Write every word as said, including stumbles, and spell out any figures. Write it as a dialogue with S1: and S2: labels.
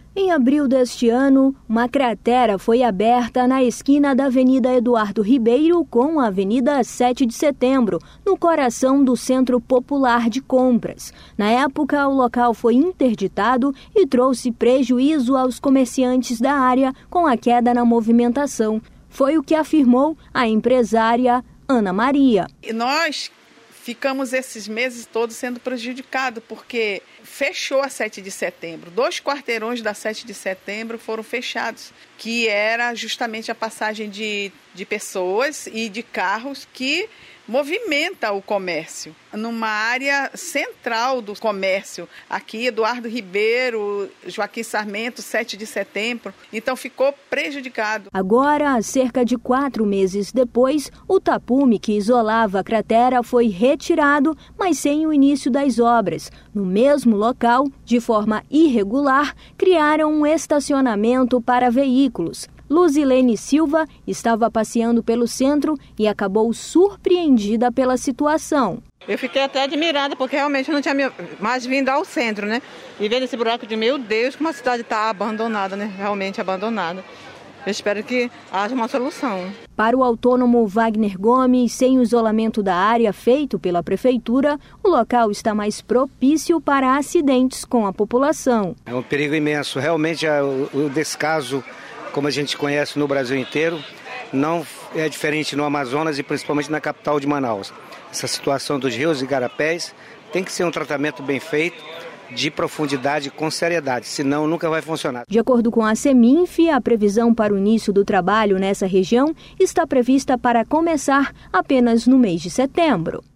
S1: Em abril deste ano, uma cratera foi aberta na esquina da Avenida Eduardo Ribeiro com a Avenida sete de Setembro, no coração do Centro Popular de Compras. Na época, o local foi interditado e trouxe prejuízo aos comerciantes da área com a queda na movimentação. Foi o que afirmou a empresária Ana Maria.
S2: E nós ficamos esses meses todos sendo prejudicados, porque fechou a sete de setembro. Dois quarteirões da sete de setembro foram fechados, que era justamente a passagem de, de pessoas e de carros que movimenta o comércio. Numa área central do comércio, aqui Eduardo Ribeiro, Joaquim Sarmento, sete de setembro, então ficou prejudicado.
S1: Agora, cerca de quatro meses depois, o tapume que isolava a cratera foi retirado, mas sem o início das obras. No mesmo local, de forma irregular, criaram um estacionamento para veículos. Luzilene Silva estava passeando pelo centro e acabou surpreendida pela situação.
S3: Eu fiquei até admirada, porque realmente eu não tinha mais vindo ao centro, né? E vendo esse buraco de, meu Deus, como a cidade está abandonada, né? Realmente abandonada. Eu espero que haja uma solução.
S1: Para o autônomo Wagner Gomes, sem o isolamento da área feito pela prefeitura, o local está mais propício para acidentes com a população.
S4: É um perigo imenso. Realmente o descaso, como a gente conhece no Brasil inteiro, não é diferente no Amazonas e principalmente na capital de Manaus. Essa situação dos rios e igarapés tem que ser um tratamento bem feito, de profundidade, com seriedade, senão nunca vai funcionar.
S1: De acordo com a Seminf, a previsão para o início do trabalho nessa região está prevista para começar apenas no mês de setembro.